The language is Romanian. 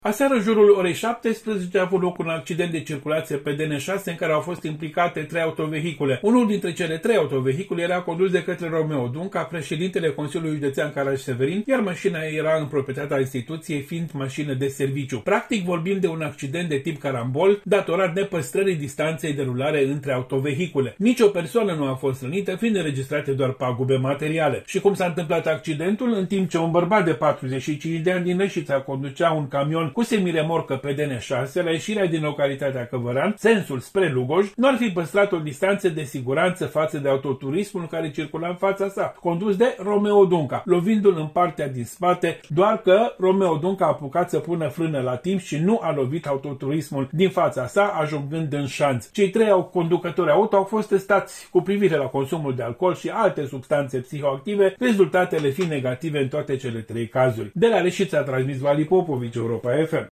Aseară, în jurul orei 17, a avut loc un accident de circulație pe DN6 în care au fost implicate 3 autovehicule. Unul dintre cele 3 autovehicule era condus de către Romeo Dunca, președintele Consiliului Județean Caraș-Severin, iar mașina era în proprietatea instituției, fiind mașină de serviciu. Practic vorbim de un accident de tip carambol, datorat nepăstrării distanței de rulare între autovehicule. Nici o persoană nu a fost rănită, fiind înregistrate doar pagube materiale. Și cum s-a întâmplat accidentul? În timp ce un bărbat de 45 de ani din Reșița conducea un camion cu semiremorcă pe DN6 la ieșirea din localitatea Căvăran, sensul spre Lugoj, nu ar fi păstrat o distanță de siguranță față de autoturismul care circula în fața sa, condus de Romeo Dunca, lovindu-l în partea din spate, doar că Romeo Dunca a apucat să pună frână la timp și nu a lovit autoturismul din fața sa, ajungând în șanț. Cei 3 conducători auto au fost testați cu privire la consumul de alcool și alte substanțe psihoactive, rezultatele fiind negative în toate cele 3 cazuri. De la Reșița a transmis Vali Popovici, Europa FM.